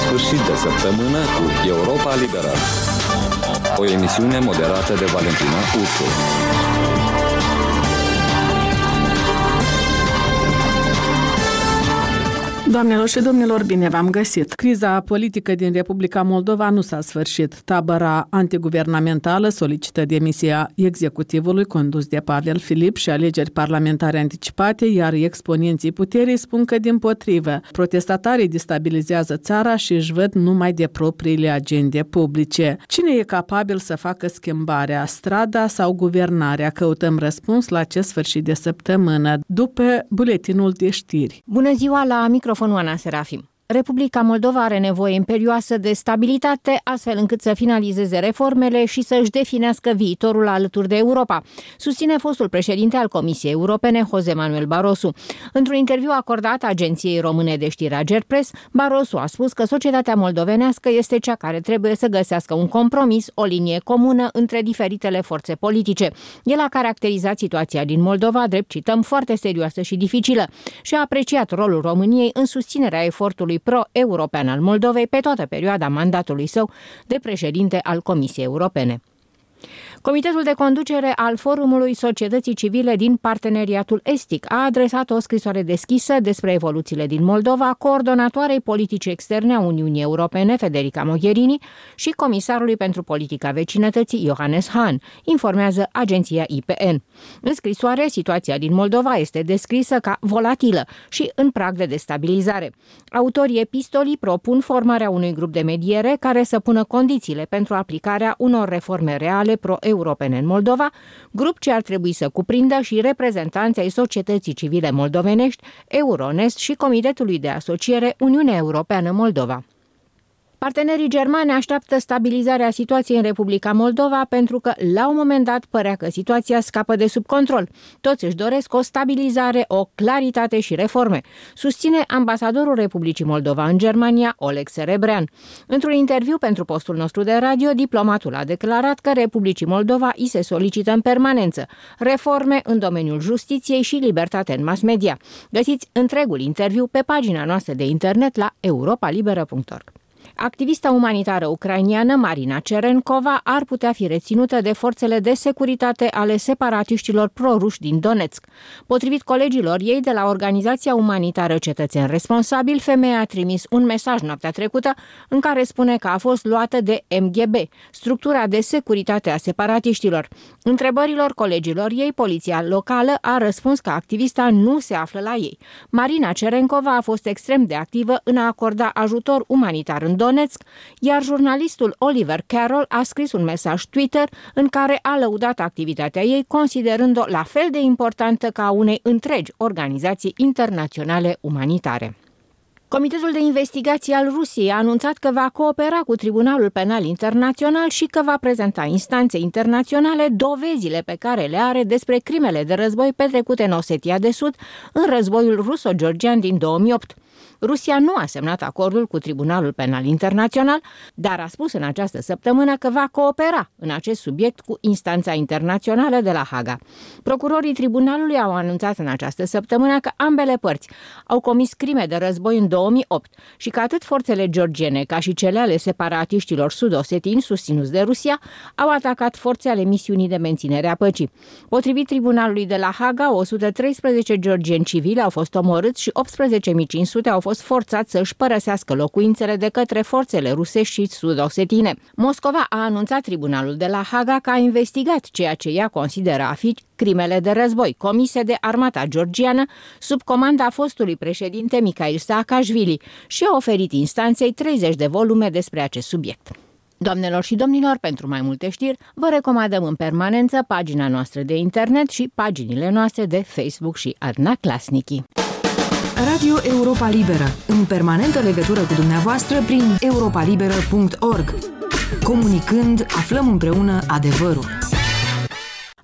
sfârșit de săptămână cu Europa Liberă. O emisiune moderată de Valentina Ursu. Doamnelor și domnilor, bine v-am găsit! Criza politică din Republica Moldova nu s-a sfârșit. Tabăra antiguvernamentală solicită demisia executivului condus de Pavel Filip și alegeri parlamentare anticipate, iar exponenții puterii spun că dimpotrivă. Protestatarii destabilizează țara și își văd numai de propriile agende publice. Cine e capabil să facă schimbarea, strada sau guvernarea? Căutăm răspuns la acest sfârșit de săptămână, după buletinul de știri. Bună ziua, la microfonul Ana Serafim. Republica Moldova are nevoie imperioasă de stabilitate, astfel încât să finalizeze reformele și să își definească viitorul alături de Europa, susține fostul președinte al Comisiei Europene, José Manuel Barroso. Într-un interviu acordat agenției române de știri Agerpres, Barroso a spus că societatea moldovenească este cea care trebuie să găsească un compromis, o linie comună între diferitele forțe politice. El a caracterizat situația din Moldova, drept cităm, foarte serioasă și dificilă și a apreciat rolul României în susținerea efortului pro-european al Moldovei pe toată perioada mandatului său de președinte al Comisiei Europene. Comitetul de conducere al Forumului Societății Civile din Parteneriatul Estic a adresat o scrisoare deschisă despre evoluțiile din Moldova coordonatoarei politici externe a Uniunii Europene, Federica Mogherini, și comisarului pentru politica vecinătății, Johannes Hahn, informează agenția IPN. În scrisoare, situația din Moldova este descrisă ca volatilă și în prag de destabilizare. Autorii epistolii propun formarea unui grup de mediere care să pună condițiile pentru aplicarea unor reforme reale pro-europene în Moldova, grup ce ar trebui să cuprindă și reprezentanții ai societății civile moldovenești, Euronest și Comitetului de Asociere Uniunea Europeană-Moldova. Partenerii germani așteaptă stabilizarea situației în Republica Moldova pentru că, la un moment dat, părea că situația scapă de sub control. Toți își doresc o stabilizare, o claritate și reforme, susține ambasadorul Republicii Moldova în Germania, Oleg Serebrean. Într-un interviu pentru postul nostru de radio, diplomatul a declarat că Republicii Moldova îi se solicită în permanență reforme în domeniul justiției și libertate în mass media. Găsiți întregul interviu pe pagina noastră de internet la europalibera.org. Activista umanitară ucrainiană Marina Cerenkova ar putea fi reținută de forțele de securitate ale separatiștilor proruși din Donetsk. Potrivit colegilor ei de la organizația umanitară Cetățeni Responsabili, femeia a trimis un mesaj noaptea trecută în care spune că a fost luată de MGB, structura de securitate a separatiștilor. Întrebărilor colegilor ei, poliția locală a răspuns că activista nu se află la ei. Marina Cerenkova a fost extrem de activă în a acorda ajutor umanitar în Donetsk, iar jurnalistul Oliver Carroll a scris un mesaj Twitter în care a lăudat activitatea ei, considerând-o la fel de importantă ca a unei întregi organizații internaționale umanitare. Comitetul de investigație al Rusiei a anunțat că va coopera cu Tribunalul Penal Internațional și că va prezenta instanței internaționale dovezile pe care le are despre crimele de război petrecute în Osetia de Sud în războiul ruso-georgian din 2008. Rusia nu a semnat acordul cu Tribunalul Penal Internațional, dar a spus în această săptămână că va coopera în acest subiect cu instanța internațională de la Haga. Procurorii tribunalului au anunțat în această săptămână că ambele părți au comis crime de război în 2008 și că atât forțele georgiene ca și cele ale separatiștilor sud-osetini susținuți de Rusia au atacat forțe ale misiunii de menținere a păcii. Potrivit tribunalului de la Haga, 113 georgieni civili au fost omorâți și 18.500 au fost forțați să își părăsească locuințele de către forțele rusești și sud-osetine. Moscova a anunțat tribunalul de la Haga că a investigat ceea ce ea consideră a fi crimele de război comise de armata georgiană sub comanda fostului președinte Mikhail Saakashvili și a oferit instanței 30 de volume despre acest subiect. Doamnelor și domnilor, pentru mai multe știri, vă recomandăm în permanență pagina noastră de internet și paginile noastre de Facebook și Adna Klasnici. Radio Europa Liberă, în permanentă legătură cu dumneavoastră prin europalibera.org. Comunicând, aflăm împreună adevărul.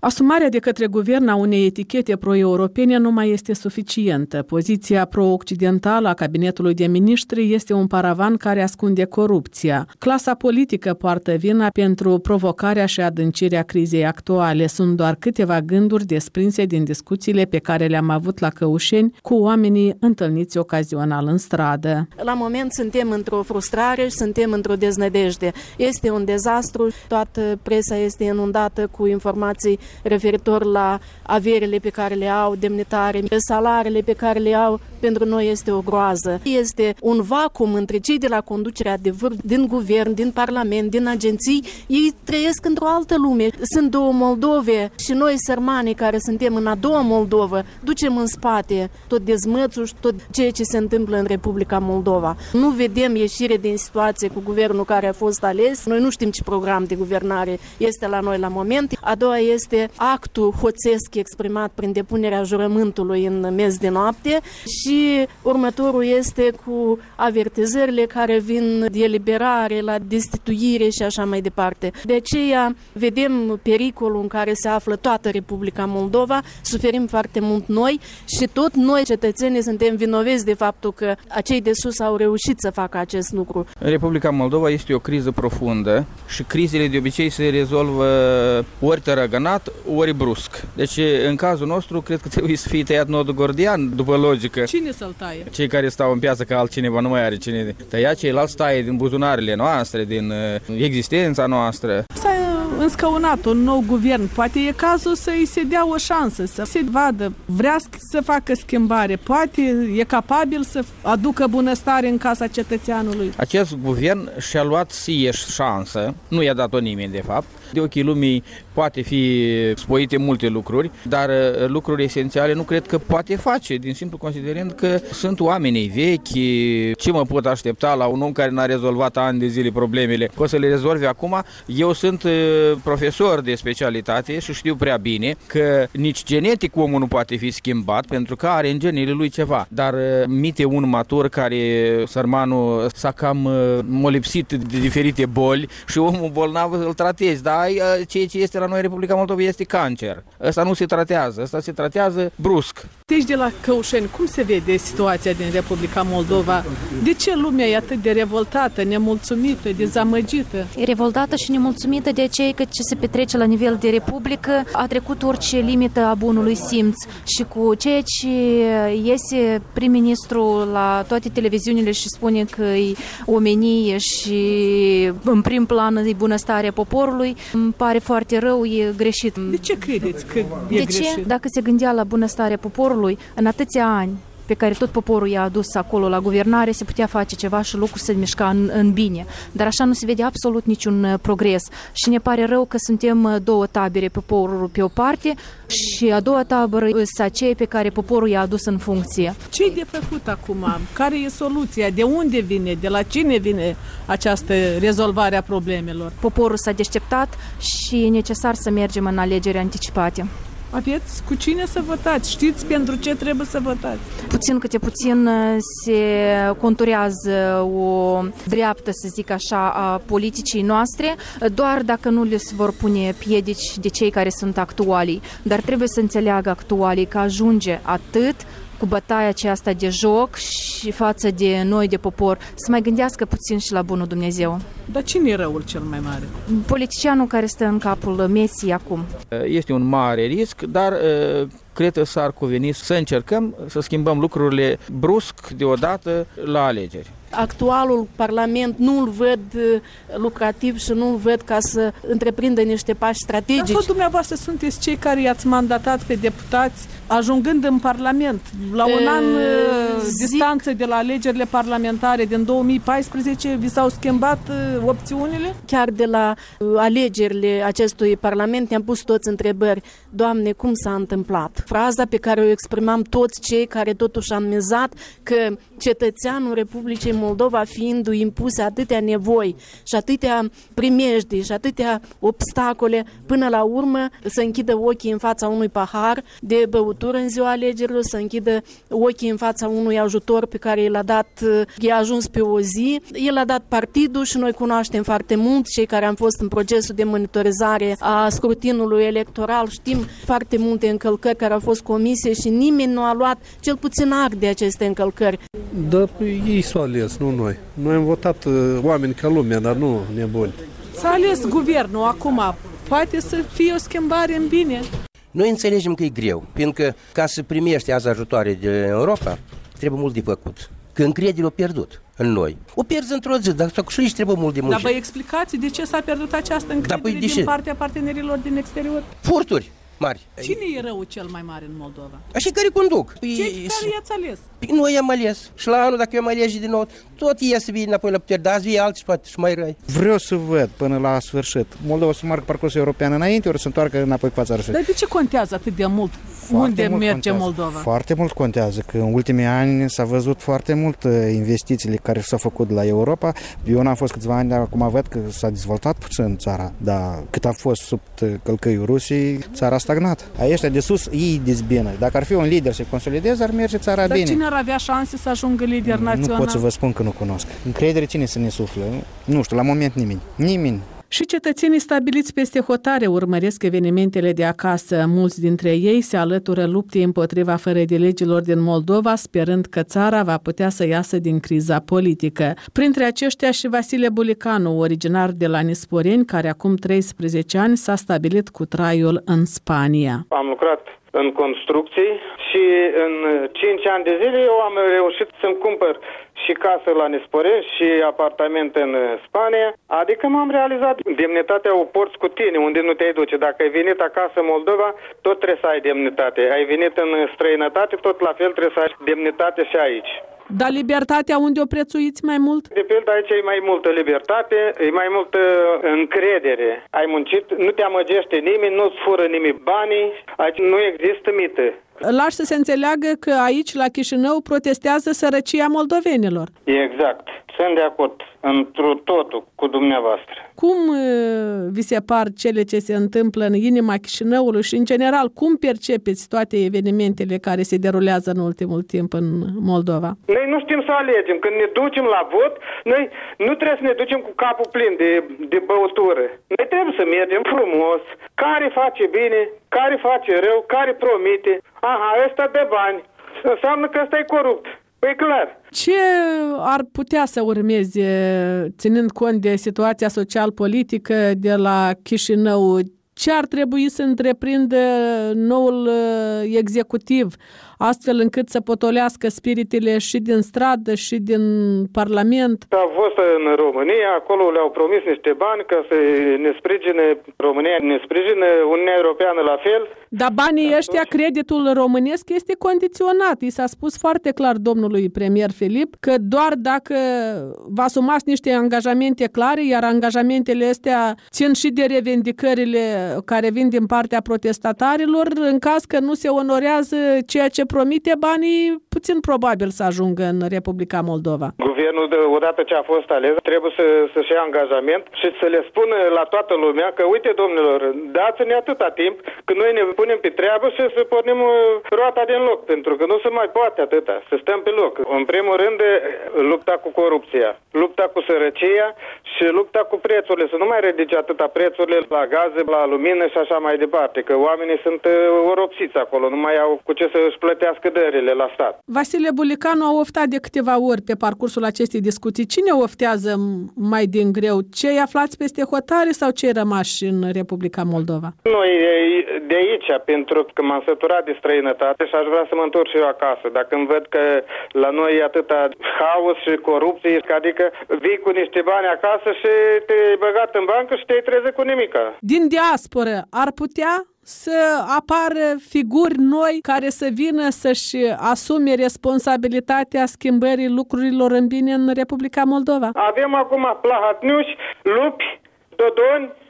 Asumarea de către guvern a unei etichete pro-europene nu mai este suficientă. Poziția pro-occidentală a cabinetului de miniștri este un paravan care ascunde corupția. Clasa politică poartă vina pentru provocarea și adâncirea crizei actuale. Sunt doar câteva gânduri desprinse din discuțiile pe care le-am avut la Căușeni cu oamenii întâlniți ocazional în stradă. La moment suntem într-o frustrare și suntem într-o deznădejde. Este un dezastru, toată presa este inundată cu informații referitor la averile pe care le au demnitari, salariile pe care le au. Pentru noi este o groază. Este un vacuum între cei de la conducerea de vârf, din guvern, din parlament, din agenții. Ei trăiesc într-o altă lume. Sunt două Moldove și noi, sărmanii care suntem în a doua Moldovă, ducem în spate tot dezmățul și tot ceea ce se întâmplă în Republica Moldova. Nu vedem ieșire din situație cu guvernul care a fost ales. Noi nu știm ce program de guvernare este la noi la moment. A doua este actul hoțesc exprimat prin depunerea jurământului în miez de noapte și următorul este cu avertizările care vin de eliberare la destituire și așa mai departe. De aceea vedem pericolul în care se află toată Republica Moldova, suferim foarte mult noi și tot noi, cetățenii, suntem vinoveți de faptul că acei de sus au reușit să facă acest lucru. În Republica Moldova este o criză profundă și crizele de obicei se rezolvă ori tărăgănat, ori brusc. Deci, în cazul nostru, cred că trebuie să fie tăiat nodul gordian, după logică. Cine să-l taie? Cei care stau în piață că altcineva nu mai are cine tăia, ceilalți taie din buzunarele noastre, din existența noastră. S-a înscăunat un nou guvern. Poate e cazul să-i se dea o șansă, să se vadă, vrea să facă schimbare, poate e capabil să aducă bunăstare în casa cetățeanului. Acest guvern și-a luat sieși șansă, nu i-a dat-o nimeni de fapt. De ochii lumii poate fi spoite multe lucruri, dar lucruri esențiale nu cred că poate face, din simplu considerând că sunt oamenii vechi. Ce mă pot aștepta la un om care n-a rezolvat ani de zile problemele? Că o să le rezolve acum? Eu sunt profesor de specialitate și știu prea bine că nici genetic omul nu poate fi schimbat pentru că are în genele lui ceva. Dar mite un matur care, sărmanul, s-a cam molipsit de diferite boli și omul bolnav îl tratezi, dar ceea ce este la noi Republica Moldova este cancer. Ăsta nu se tratează, ăsta se tratează brusc. Deci de la Căușeni, cum se vede situația din Republica Moldova? De ce lumea e atât de revoltată, nemulțumită, dezamăgită? E revoltată și nemulțumită de aceea că ce se petrece la nivel de Republică a trecut orice limită a bunului simț și cu ceea ce iese prim-ministru la toate televiziunile și spune că e omenie și în prim plan e bunăstarea poporului, îmi pare foarte rău, e greșit. De ce credeți că e greșit? De ce? Dacă se gândea la bunăstarea poporului, în atâția ani pe care tot poporul i-a adus acolo la guvernare, se putea face ceva și lucruri se mișca în bine. Dar așa nu se vede absolut niciun progres. Și ne pare rău că suntem două tabere, poporul pe o parte și a doua tabără sunt acei pe care poporul i-a adus în funcție. Ce-i de făcut acum? Care e soluția? De unde vine? De la cine vine această rezolvare a problemelor? Poporul s-a deșteptat și e necesar să mergem în alegeri anticipate. Aveți cu cine să votați? Știți pentru ce trebuie să votați? Puțin câte puțin se conturează o dreaptă, să zic așa, a politicii noastre, doar dacă nu le vor pune piedici de cei care sunt actualii. Dar trebuie să înțeleagă actualii că ajunge atât cu bătaia aceasta de joc și față de noi, de popor, să mai gândească puțin și la bunul Dumnezeu. Dar cine e răul cel mai mare? Politicianul care stă în capul mesii acum. Este un mare risc, dar cred că s-ar cuveni să încercăm să schimbăm lucrurile brusc deodată la alegeri. Actualul Parlament nu-l văd lucrativ și nu-l văd ca să întreprindă niște pași strategici. Dar tot dumneavoastră sunteți cei care i-ați mandatat pe deputați ajungând în Parlament. La un an distanță de la alegerile parlamentare din 2014, vi s-au schimbat opțiunile? Chiar de la alegerile acestui Parlament ne-am pus toți întrebări. Doamne, cum s-a întâmplat? Fraza pe care o exprimam toți cei care totuși am mizat că cetățeanul Republicii Moldova fiindu-i impuse atâtea nevoi și atâtea primejdii și atâtea obstacole, până la urmă să închidă ochii în fața unui pahar de băutură în ziua alegerilor, să închidă ochii în fața unui ajutor pe care l-a dat, i-a ajuns pe o zi. El a dat partidul și noi cunoaștem foarte mult, cei care am fost în procesul de monitorizare a scrutinului electoral, știm foarte multe încălcări care au fost comise și nimeni nu a luat cel puțin act de aceste încălcări. Da, ei s-au ales, nu noi. Noi am votat oameni ca lumea, dar nu nebuni. S-a ales guvernul acum. Poate să fie o schimbare în bine. Noi înțelegem că e greu, pentru că ca să primești azi ajutoare de Europa, trebuie mult de făcut. Că încrederea o pierdut în noi. O pierzi într-o zi, dar și aici trebuie mult de muncit. Dar vă explicați de ce s-a pierdut această încredere din partea partenerilor din exterior? Furturi mari. Cine e rău cel mai mare în Moldova? Așa care conduc. Cei care i-ați ales? Noi am ales. Și la anul, dacă eu am ales din nou, tot ei să vin înapoi la putere, dar azi vii alții poate și mai răi. Vreau să văd până la sfârșit. Moldova să marcă parcursul european înainte, ori să întoarcă înapoi pe fața răsului. Dar de ce contează atât de mult? Unde merge contează. Moldova? Foarte mult contează, că în ultimii ani s-a văzut foarte mult investițiile care s-au făcut la Europa. Eu n-am fost câțiva ani, dar acum văd că s-a dezvoltat puțin țara, dar cât a fost sub călcăiul Rusiei, țara a stagnat. Aici de sus ei dezbină. Dacă ar fi un lider să consolideze, ar merge țara bine. Dar cine ar avea șanse să ajungă lider național? Nu pot să vă spun că nu cunosc. Încredere cine să ne suflă? Nu știu, la moment nimeni. Nimeni. Și cetățenii stabiliți peste hotare urmăresc evenimentele de acasă. Mulți dintre ei se alătură luptei împotriva fărădelegilor din Moldova, sperând că țara va putea să iasă din criza politică. Printre aceștia și Vasile Bulicanu, originar de la Nisporeni, care acum 13 ani s-a stabilit cu traiul în Spania. Am lucrat în construcții și în 5 ani de zile eu am reușit să-mi cumpăr și casă la Nisporeni și apartament în Spania. Adică m-am realizat. Demnitatea o porți cu tine, unde nu te-ai duce. Dacă ai venit acasă în Moldova, tot trebuie să ai demnitate. Ai venit în străinătate, tot la fel trebuie să ai demnitate și aici. Dar libertatea unde o prețuiți mai mult? De pildă aici e mai multă libertate, e mai multă încredere. Ai muncit, nu te amăgește nimeni, nu-ți fură nimic banii, aici nu există mită. Lași să se înțeleagă că aici, la Chișinău, protestează sărăcia moldovenilor. Exact. Sunt de acord întru totul cu dumneavoastră. Cum vi se par cele ce se întâmplă în inima Chișinăului și, în general, cum percepeți toate evenimentele care se derulează în ultimul timp în Moldova? Noi nu știm să alegem. Când ne ducem la vot, noi nu trebuie să ne ducem cu capul plin de băutură. Noi trebuie să mergem frumos. Care face bine, care face rău, care promite. Aha, ăsta dă bani. Înseamnă că ăsta e corupt. Păi clar. Ce ar putea să urmeze, ținând cont de situația social-politică de la Chișinău? Ce ar trebui să întreprindă noul executiv, astfel încât să potolească spiritele și din stradă și din Parlament? A fost în România, acolo le-au promis niște bani ca să ne sprijine România, ne sprijine Uniunea Europeană la fel. Dar banii ăștia, creditul românesc este condiționat. I s-a spus foarte clar domnului premier Filip că doar dacă vă asumați niște angajamente clare, iar angajamentele astea țin și de revendicările care vin din partea protestatarilor, în caz că nu se onorează ceea ce promite, banii puțin probabil să ajungă în Republica Moldova. Guvernul, odată ce a fost ales, trebuie să-și ia angajament și să le spună la toată lumea că, uite, domnilor, dați-ne atâta timp că noi ne punem pe treabă și să pornim roata din loc, pentru că nu se mai poate atâta, să stăm pe loc. În primul rând, lupta cu corupția, lupta cu sărăcia și lupta cu prețurile, să nu mai ridice atâta prețurile la gaze, la lumină și așa mai departe, că oamenii sunt oropsiți acolo, nu mai au cu ce să își plătească dările la stat. Vasile Bulicanu a oftat de câteva ori pe parcursul acestei discuții. Cine oftează mai din greu? Cei aflați peste hotare sau cei rămași în Republica Moldova? Noi de aici, pentru că m-am săturat de străinătate și aș vrea să mă întorc și eu acasă. Dacă îmi văd că la noi e atâta haos și corupție, adică vii cu niște bani acasă și te-ai băgat în bancă și te-ai trezit cu nimica. Din diasporă ar putea să apară figuri noi care să vină să-și asume responsabilitatea schimbării lucrurilor în bine în Republica Moldova? Avem acum Plahatniuși, Lupi, Dodoni,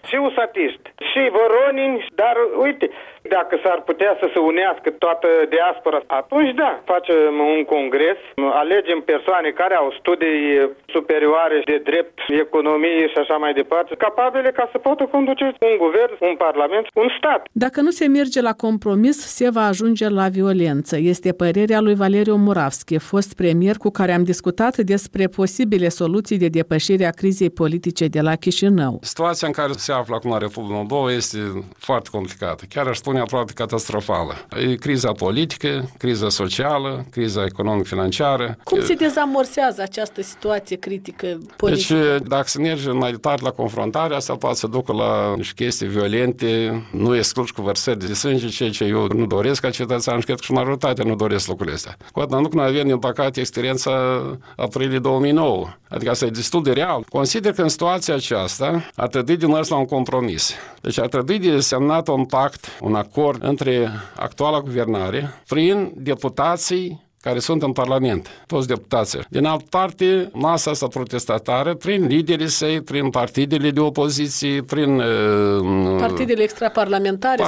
și usatiști, și voronini, dar uite, dacă s-ar putea să se unească toată diaspora, atunci da, facem un congres, alegem persoane care au studii superioare de drept, economie și așa mai departe, capabile ca să poată conduce un guvern, un parlament, un stat. Dacă nu se merge la compromis, se va ajunge la violență. Este părerea lui Valeriu Muravski, fost premier cu care am discutat despre posibile soluții de depășire a crizei politice de la Chișinău. Situația în care se află acum Republica Moldova este foarte complicată, chiar aș spune aproape catastrofală. E criza politică, criza socială, criza economic-financiară. Cum se dezamorsează această situație critică politică? Deci, dacă se merge mai departe la confruntare, asta poate să ducă la niște chestii violente, nu exclus cu vărsări de sânge, ceea ce eu nu doresc ca cetățean și cred că și majoritatea nu doresc lucrurile astea. Cu atât nu noi avem, din păcate, experiența aprilie 2009. Adică asta e destul de real. Consider că în situația aceasta ar trebui din mers la un compromis. Deci ar trebui de semnat un pact, un acord între actuala guvernare prin deputații care sunt în Parlament, toți deputații. Din altă parte, masa asta protestatară, prin liderii săi, prin partidele de opoziție, prin partidele extraparlamentare,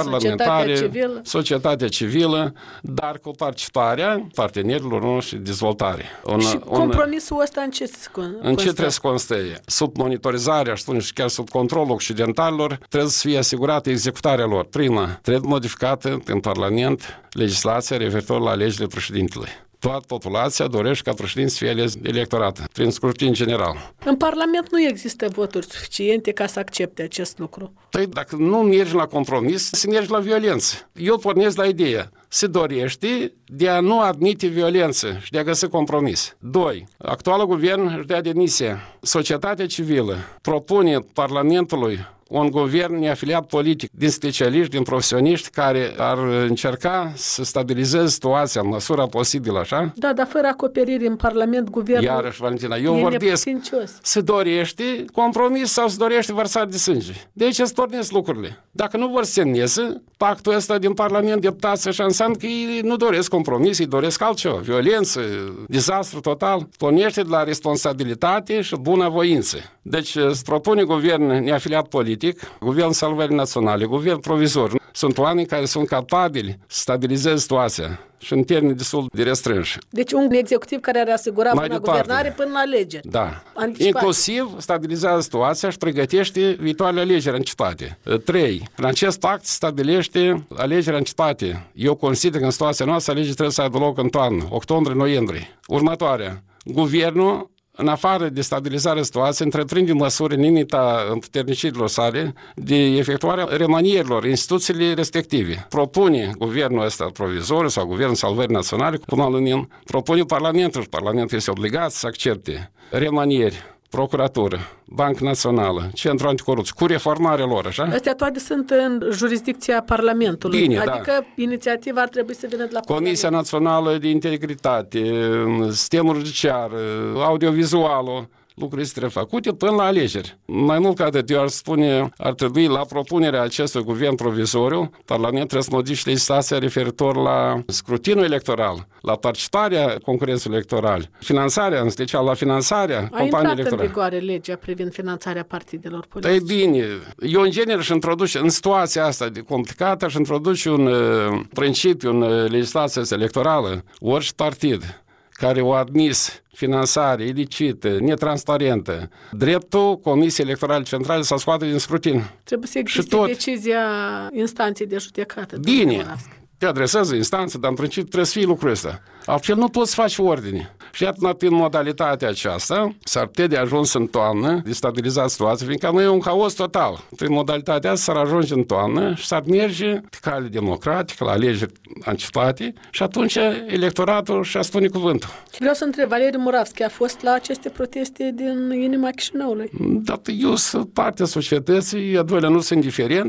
societatea civilă, dar cu participarea partenerilor noștri de dezvoltare. Și compromisul ăsta în ce trebuie să consteie? Sub monitorizarea, aș spune, și chiar sub controlul occidentalilor, trebuie să fie asigurată executarea lor. Prima, trebuie modificată în Parlament legislația referitor la alegerile președintelui. Toată populația dorește ca președinte să fie ales electorat, prin scrutin general. În Parlament nu există voturi suficiente ca să accepte acest lucru. Păi dacă nu mergi la compromis, se mergi la violență. Eu pornesc la ideea. Se dorește de a nu admite violență și de a găsi compromis. 2. Actualul guvern își dea demisia. Societatea civilă propune Parlamentului un guvern neafiliat politic din specialiști, din profesioniști care ar încerca să stabilizeze situația în măsura posibilă, așa? Da, dar fără acoperire în Parlament, guvernul iarăși, Valentina, eu vorbesc, se dorește compromis sau se dorește vărsare de sânge. De aici se pornesc lucrurile. Dacă nu vor să semneze pactul ăsta din Parlament, deputați, așa înseamnă că ei nu doresc compromis, ei doresc altceva, violență, dezastru total. Pornește de la responsabilitate și bunăvoință. Deci se propune guvern neafiliat politic, guvern salvării naționale, guvern provizor. Sunt oameni care sunt capabili să stabilizeze situația și în termeni destul de restrânși. Deci un executiv care ar asigura bună guvernare până la alegeri. Da. Inclusiv stabilizează situația și pregătește viitoarele alegeri anticipate. 3. În acest pact stabilește alegeri anticipate. Eu consider că în situația noastră alegeri trebuie să aibă loc în toamnă, octombrie-noiembrie. Următoarea. Guvernul, în afară de stabilizarea situației, întreprinde măsuri în limita împuternicirilor sale de efectuarea remanierilor instituțiile respective. Propune guvernul ăsta provizoriu sau guvernul salvării naționale, cum al numim, propune Parlamentul și Parlamentul este obligat să accepte remanieri, procuratură, Bancă Națională, Centru Anticorupție, cu reformarea lor, așa? Astea toate sunt în jurisdicția Parlamentului. Bine, adică inițiativa ar trebui să vină de la Comisia Națională de Integritate, sistemul judiciar, audiovizualul, lucrurile trebuie făcute până la alegeri. Mai mult ca atât, eu aș spune, ar trebui la propunerea acestui guvern provizoriu, Parlamentul trebuie să modifice legislația referitor la scrutinul electoral, la participarea concurenței electorale, finanțarea, în special la finanțarea companiei electorale. A intrat în vigoare legea privind finanțarea partidelor politice. E bine, eu în genere își introduce, în situația asta de complicată, își introduce un principiu în legislația electorală, orice partid care o admis finanțare ilicită, netransparentă, dreptul Comisiei Electorale Centrale să scoată din scrutin. Trebuie să existe decizia instanței de judecată. Bine, te adresează instanță, dar în principiu trebuie să fie lucrul ăsta. Altfel nu poți să faci ordine. Și iată, prin modalitatea aceasta, s-ar putea de ajuns în toamnă, de stabilizat situația, fiindcă nu e un haos total. Prin modalitatea asta s-ar ajunge în toamnă și s-ar merge pe cale democratică, la alegeri anticipate, și atunci electoratul și-a spune cuvântul. Vreau să întreb, Valeriu Muravski a fost la aceste proteste din inima Chișinăului? Da, eu sunt partea societății, a doilea nu sunt indiferent.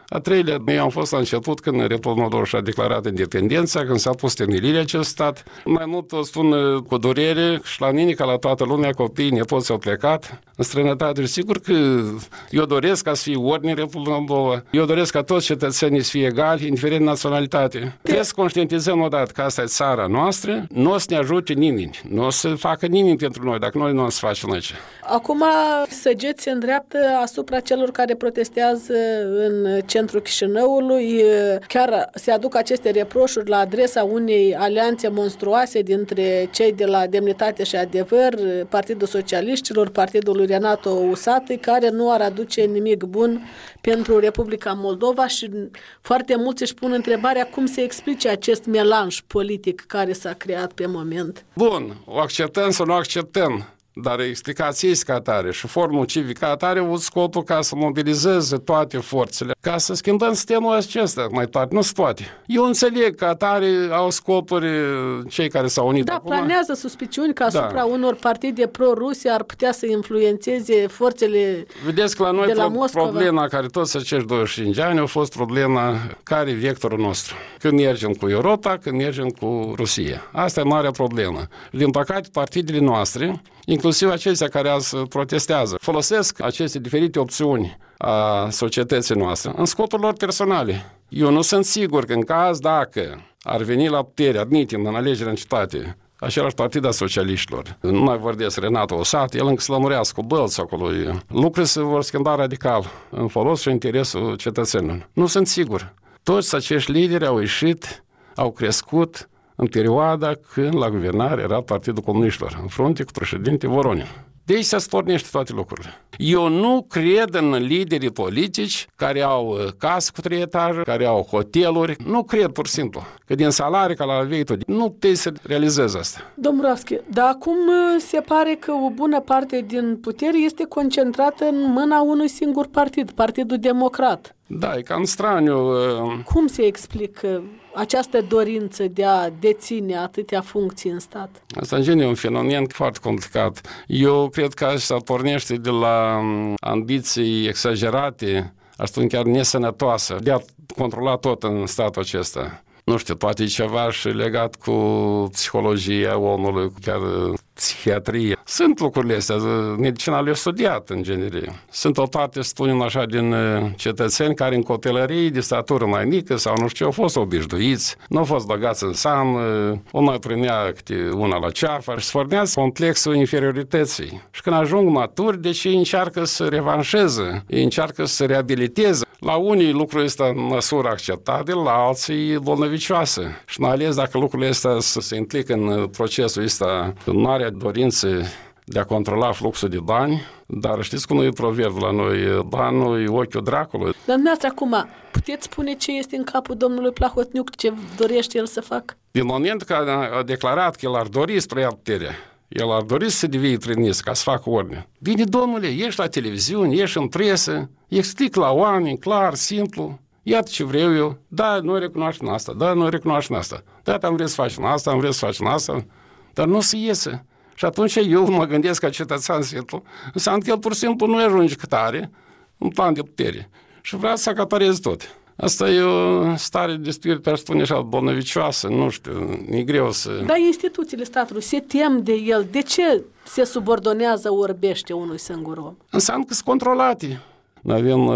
A treilea, noi am fost la început când Republica Moldova și-a declarat independența, când s-a pus temeliile acest stat. Mai mult o spun cu durere și la mine, ca la toată lumea, copiii, nepoții au plecat în străinătate. Și sigur că eu doresc ca să fie ordine Republica Moldova, eu doresc ca toți cetățenii să fie egali, indiferent de naționalitate. Trebuie să conștientizăm odată că asta e țara noastră, nu o să ne ajute nimeni, nu o să facă nimeni pentru noi, dacă noi nu o să facem aici. Acum săgeți se îndreaptă asupra celor care protestează în centrul Chișinăului. Chiar se aduc aceste reproșuri la adresa unei alianțe monstruoase dintre cei de la Demnitate și Adevăr, Partidul Socialiștilor, Partidul lui Renato Usatăi, care nu ar aduce nimic bun pentru Republica Moldova și foarte mulți își pun întrebarea cum se explice acest melanj politic care s-a creat pe moment. Bun, o acceptăm sau nu acceptăm, dar explicația este ca atare și formul civic ca atare au scopul ca să mobilizeze toate forțele, ca să schimbăm sistemul acesta mai tare. Nu se poate. Eu înțeleg că atare au scopuri cei care s-au unit. Da, acum. planează suspiciuni că asupra unor partide pro-Rusie ar putea să influențeze forțele. Vedeți că la noi de la Moscova, problema care toți acești 25 ani a fost problema care e vectorul nostru. Când mergem cu Europa, când mergem cu Rusia. Asta e marea problemă. Din păcate, partidele noastre, inclusiv acestea care azi protestează, folosesc aceste diferite opțiuni a societății noastre în scopuri lor personale. Eu nu sunt sigur că în caz dacă ar veni la putere, admitem în alegeri în cetate, același partid a socialiștilor, nu mai vorbesc Renato Usatăi, el încă să lămurească cu bălți acolo, lucrurile se vor schimba radical în folos și interesul cetățenilor. Nu sunt sigur. Toți acești lideri au ieșit, au crescut în perioada când la guvernare era Partidul Comuniștilor, în frunte cu președinte Voronin. De aici se spornește toate lucrurile. Eu nu cred în liderii politici care au case cu 3 etaje, care au hoteluri. Nu cred, pur și simplu, că din salarii ca la veitul nu puteți să realizezi asta. Dombrovski, dar acum se pare că o bună parte din putere este concentrată în mâna unui singur partid, Partidul Democrat. Da, e cam straniu. Cum se explică această dorință de a deține atâtea funcții în stat? Asta, în gen, e un fenomen foarte complicat. Eu cred că asta pornește de la ambiții exagerate, aș spune chiar nesănătoasă, de a controla tot în statul acesta. Nu știu, poate e ceva și legat cu psihologia omului, chiar psihiatrie. Sunt lucrurile astea, medicina le-a studiat în genere. Sunt o parte, spunem așa, din cetățeni care în copilărie de statură mai mică sau nu știu, au fost obișnuiți, nu au fost băgați în seamă, o mai primea câte una la ceafă și se formează complexul inferiorității. Și când ajung maturi, deci ei încearcă să revanșeze, ei încearcă să reabiliteze. La unii lucrul ăsta în măsură acceptabil, la alții bolnăvicioasă. Și mai ales dacă lucrurile astea se implică în procesul ăsta, în marea dorință de a controla fluxul de bani, dar știți cum e proverb la noi, banul e ochiul dracului. Dar dumneavoastră acum, puteți spune ce este în capul domnului Plahotniuc, ce dorește el să facă? Din moment că a declarat că el ar dori să preia puterea, el ar dori să se devie trimis ca să facă ordine. Bine, domnule, ieși la televiziune, ieși în presă, explic la oameni, clar, simplu, iată ce vreau eu, da, noi recunoaștem asta, da, noi recunoaștem asta, da, am vrea să facem asta, am vrea să facem asta, dar nu se iese. Și atunci eu mă gândesc ca cetățean simplu, înseamnă că el pur și simplu nu ajunge cât are în plan de putere și vrea să acapareze tot. Asta e o stare de spirit, aș spune așa, bolnăvicioasă, nu știu, e greu să... Dar instituțiile statului se tem de el. De ce se subordonează, orbește unui singur om? Înseamnă că sunt controlate. Noi avem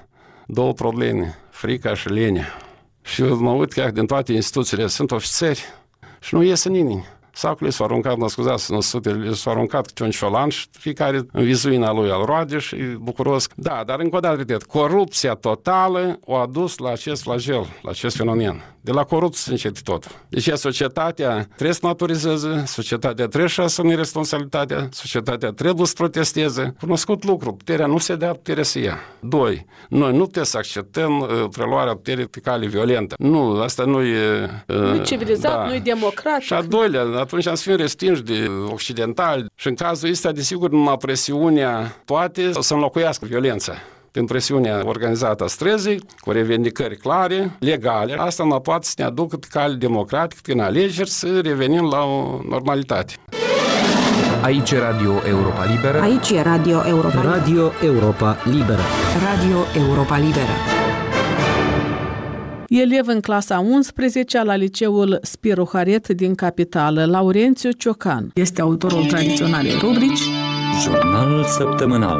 două probleme, frica și lenea. Și eu mă uit că din toate instituțiile sunt ofițeri și nu iese nimeni. Sacul s-a aruncat, mă scuzați, în sute, s-a aruncat câte un ciolan și fiecare în vizuina lui al roade și bucuros. Da, dar încă o dată, repet, corupția totală o a dus la acest flagel, la acest fenomen. De la corupție se începe totul. Deci societatea trebuie să maturizeze, societatea trebuie să asume responsabilitatea, societatea trebuie să protesteze. Cunoscut lucru, puterea nu se dea, puterea se ia. 2. Noi nu putem să acceptăm preluarea puterii pe cale violentă. Nu, asta nu e... Nu-i civilizat, da. Nu-i democratic. Și a doilea, atunci am să fim respinși de occidentali și în cazul ăsta, desigur, numai presiunea poate să înlocuiască violența. Prin presiunea organizată a străzii, cu revendicări clare, legale, asta nu poate să ne aducă pe cale democratică, prin alegeri, să revenim la o normalitate. Aici e Radio Europa Liberă. Aici e Radio Europa Liberă. Radio Europa Liberă. Radio Europa Liberă. Elev în clasa 11 la liceul Spiru Haret din capitală, Laurențiu Ciocan. Este autorul tradiționalei rubrici Jurnalul săptămânal.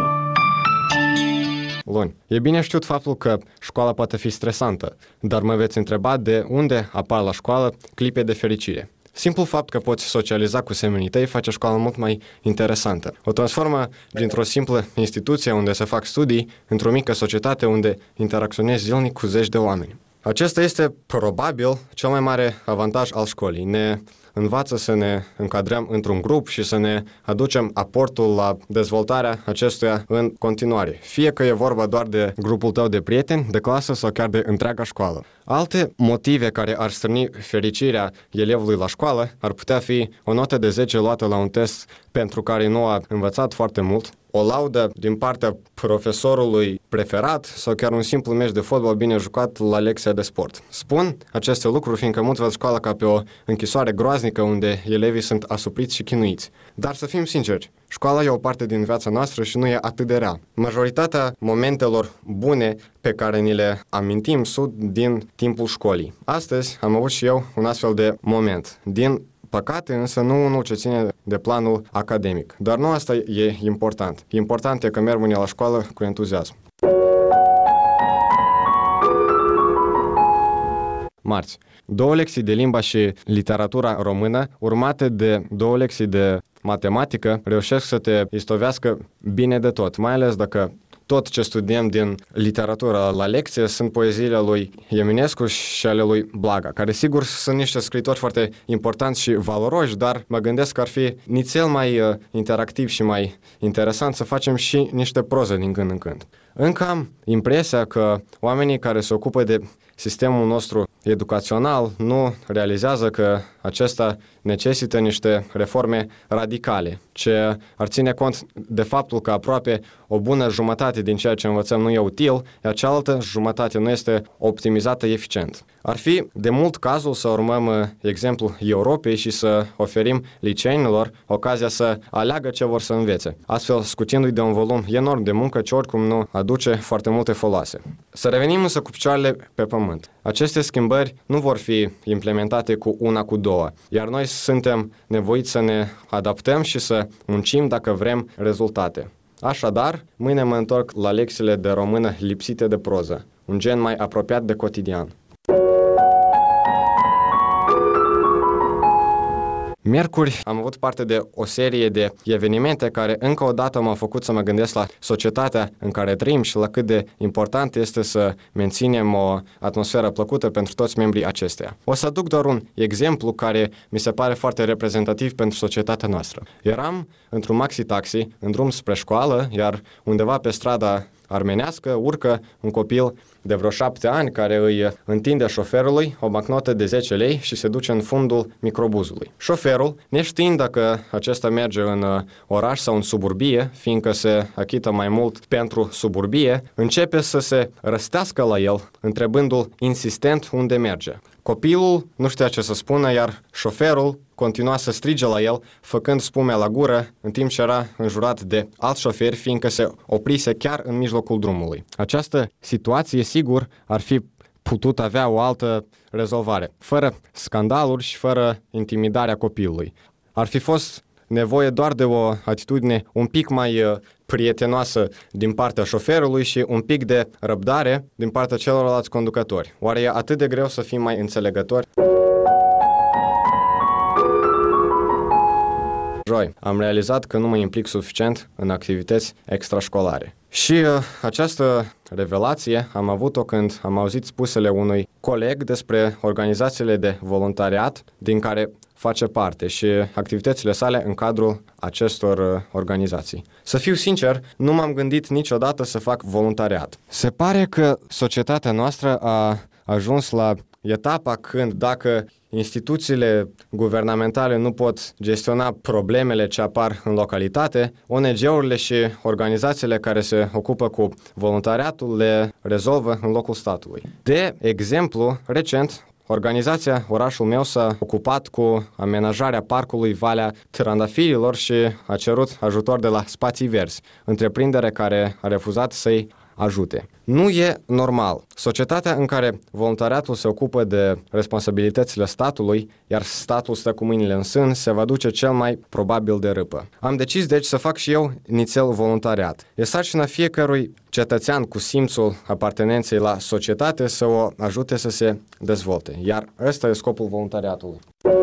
Luni. E bine știut faptul că școala poate fi stresantă, dar mă veți întreba de unde apar la școală clipe de fericire. Simplul fapt că poți socializa cu semenii tăi face școala mult mai interesantă. O transformă dintr-o simplă instituție unde se fac studii într-o mică societate unde interacționezi zilnic cu zeci de oameni. Acesta este probabil cel mai mare avantaj al școlii. Ne învață să ne încadrăm într-un grup și să ne aducem aportul la dezvoltarea acestuia în continuare. Fie că e vorba doar de grupul tău de prieteni, de clasă sau chiar de întreaga școală. Alte motive care ar stârni fericirea elevului la școală ar putea fi o notă de 10 luată la un test pentru care nu a învățat foarte mult, o laudă din partea profesorului preferat sau chiar un simplu meci de fotbal bine jucat la lecția de sport. Spun aceste lucruri fiindcă mulți văd școala ca pe o închisoare groaznică unde elevii sunt asupriți și chinuiți. Dar să fim sinceri, școala e o parte din viața noastră și nu e atât de rea. Majoritatea momentelor bune pe care ni le amintim sunt din timpul școlii. Astăzi am avut și eu un astfel de moment. Din păcate, însă nu unul ce ține de planul academic. Dar nu asta e important. Important e că merg mâine la școală cu entuziasm. Marți. 2 lecții de limba și literatura română, urmate de 2 lecții de matematică, reușesc să te istovească bine de tot, mai ales dacă tot ce studiem din literatură la lecție sunt poeziile lui Eminescu și ale lui Blaga, care sigur sunt niște scriitori foarte importanți și valoroși, dar mă gândesc că ar fi nițel mai interactiv și mai interesant să facem și niște proză din când în când. Încă am impresia că oamenii care se ocupă de sistemul nostru educațional nu realizează că acesta necesită niște reforme radicale, ce ar ține cont de faptul că aproape o bună jumătate din ceea ce învățăm nu e util, iar cealaltă jumătate nu este optimizată eficient. Ar fi de mult cazul să urmăm exemplul Europei și să oferim liceenilor ocazia să aleagă ce vor să învețe, astfel scutindu-i de un volum enorm de muncă ce oricum nu aduce foarte multe foloase. Să revenim însă cu picioarele pe pământ. Aceste schimbări nu vor fi implementate cu una, cu două, iar noi suntem nevoiți să ne adaptăm și să muncim dacă vrem rezultate. Așadar, mâine mă întorc la lecțiile de română lipsite de proză, un gen mai apropiat de cotidian. Miercuri am avut parte de o serie de evenimente care încă o dată m-au făcut să mă gândesc la societatea în care trăim și la cât de important este să menținem o atmosferă plăcută pentru toți membrii acesteia. O să aduc doar un exemplu care mi se pare foarte reprezentativ pentru societatea noastră. Eram într-un maxi-taxi în drum spre școală, iar undeva pe strada armenească urcă un copil de vreo 7 ani care îi întinde șoferului o bancnotă de 10 lei și se duce în fundul microbuzului. Șoferul, neștiind dacă acesta merge în oraș sau în suburbie, fiindcă se achită mai mult pentru suburbie, începe să se răstească la el, întrebându-l insistent unde merge. Copilul nu știa ce să spună, iar șoferul continua să strige la el, făcând spume la gură, în timp ce era înjurat de alți șoferi, fiindcă se oprise chiar în mijlocul drumului. Această situație, sigur, ar fi putut avea o altă rezolvare, fără scandaluri și fără intimidarea copilului. Ar fi fost nevoie doar de o atitudine un pic mai prietenoasă din partea șoferului și un pic de răbdare din partea celorlalți conducători. Oare e atât de greu să fim mai înțelegători? Joi, am realizat că nu mă implic suficient în activități extrașcolare. Și această revelație am avut-o când am auzit spusele unui coleg despre organizațiile de voluntariat din care face parte și activitățile sale în cadrul acestor organizații. Să fiu sincer, nu m-am gândit niciodată să fac voluntariat. Se pare că societatea noastră a ajuns la etapa când dacă instituțiile guvernamentale nu pot gestiona problemele ce apar în localitate, ONG-urile și organizațiile care se ocupă cu voluntariatul le rezolvă în locul statului. De exemplu, recent, organizația Orașul meu s-a ocupat cu amenajarea parcului Valea Trandafirilor și a cerut ajutor de la Spații Verzi, întreprindere care a refuzat să-i ajute. Nu e normal. Societatea în care voluntariatul se ocupă de responsabilitățile statului, iar statul stă cu mâinile în sân, se va duce cel mai probabil de râpă. Am decis deci să fac și eu nițel voluntariat. E sarcina fiecărui cetățean cu simțul apartenenței la societate să o ajute să se dezvolte. Iar ăsta e scopul voluntariatului.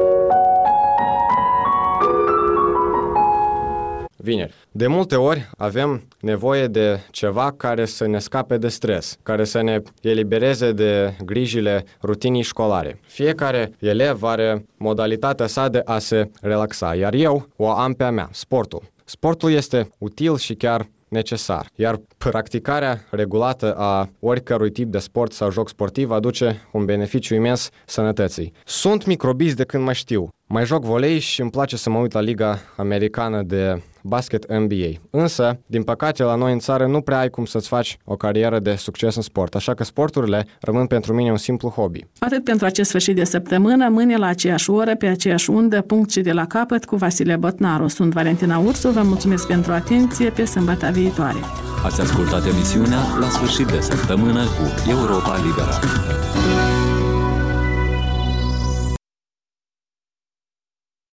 Vineri. De multe ori avem nevoie de ceva care să ne scape de stres, care să ne elibereze de grijile rutinii școlare. Fiecare elev are modalitatea sa de a se relaxa, iar eu o am pe a mea, sportul. Sportul este util și chiar necesar, iar practicarea regulată a oricărui tip de sport sau joc sportiv aduce un beneficiu imens sănătății. Sunt microbist de când mă știu. Mai joc volei și îmi place să mă uit la Liga Americană de basket NBA. Însă, din păcate, la noi în țară nu prea ai cum să-ți faci o carieră de succes în sport, așa că sporturile rămân pentru mine un simplu hobby. Atât pentru acest sfârșit de săptămână, mâine la aceeași oră, pe aceeași undă, punct și de la capăt cu Vasile Botnaru. Sunt Valentina Ursu, vă mulțumesc pentru atenție, pe sâmbătă viitoare. Ați ascultat emisiunea La sfârșit de săptămână cu Europa Liberă.